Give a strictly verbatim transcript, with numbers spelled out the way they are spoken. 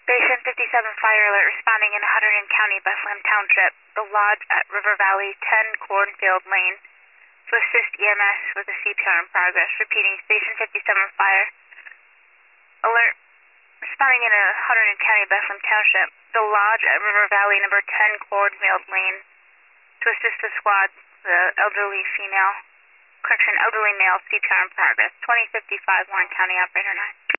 Station fifty-seven fire alert responding in Hunterdon County, Bethlehem Township. The lodge at River Valley, ten Cornfield Lane. To assist E M S with a C P R in progress. Repeating, Station fifty-seven fire alert responding in Hunterdon County, Bethlehem Township. The lodge at River Valley, number ten Cornfield Lane. To assist the squad, the elderly female, correction, elderly male, C P R in progress. twenty fifty-five Warren County, Operator nine.